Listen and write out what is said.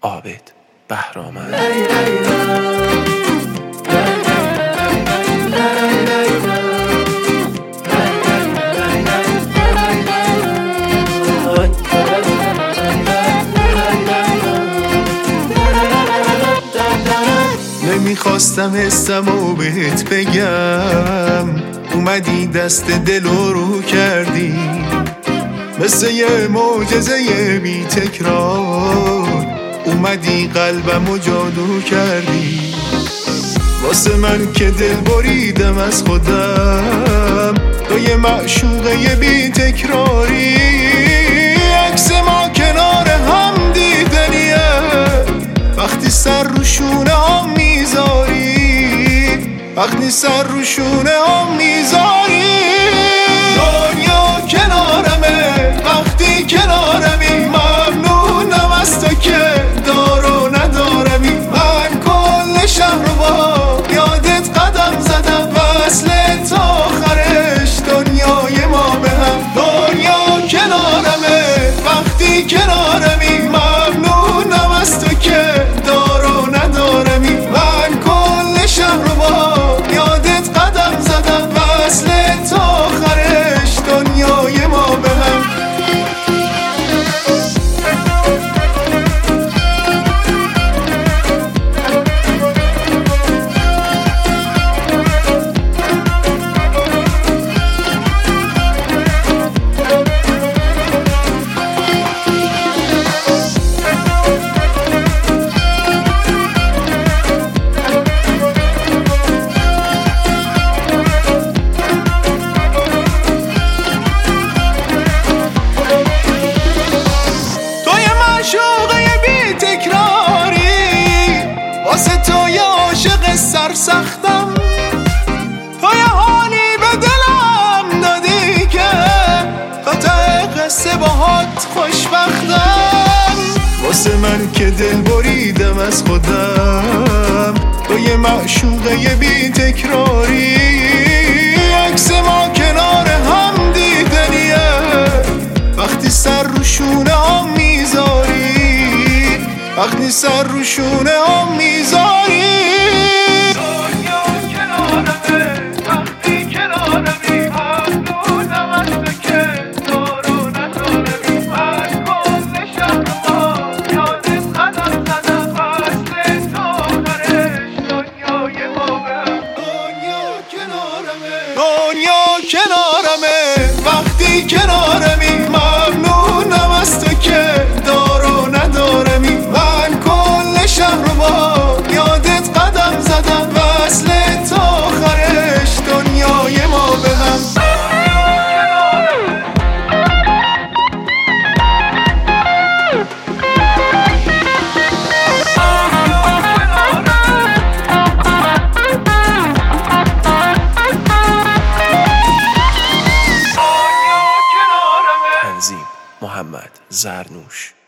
عابد بهرامند. نمیخواستم حسمو بهت بگم، اومدی دست دلو رو کردی، مثل یه معجزه بی تکرار اومدی قلبمو جادو کردی. واسه من که دل بریدم از خودم، تو یه معشوقه بی تکراری. عکس ما کنار هم دیدنیه، وقتی سر رو شونه هم میذاری، وقتی سر رو شونه هم میذاری. دنیا کنارمه وقتی کنارمی، ممنونم از تو که دارو ندارمی. من کل شهر رو با یادت قدم زدم، وصل تا آخرش دنیای ما به هم. دنیا کنارمه وقتی کنارمی، ممنونم از تو که دارو ندارمی. من کل شهر رو با یادت قدم زدم، وصل تا آخرش دنیای ما به هم. واسه تو یه عاشق سرسختم، تو یه حالی به دلم دادی که قطع قصه باهات خوشبختم. واسه من که دل بریدم از خودم، تو یه معشوقه بی تکراری. عکس ما کنار هم دیدنیه، وقتی سر رو شونه هم میذاری، وقتی سر رو شونه هم میذاری. دنیا کنارمه وقتی کنارمی، ممنونم از تو که دارو ندارمی. من کل شهر با یادت قدم زدم، وصل تا آخرش دنیای ما به هم. دنیا کنارمه وقتی کنارمی، ممنونم از تو که دارو ندارمی. من کل شهر رو با یادت قدم زدم، وصل تا آخرش دنیای ما به هم. تنظیم محمد زرنوش.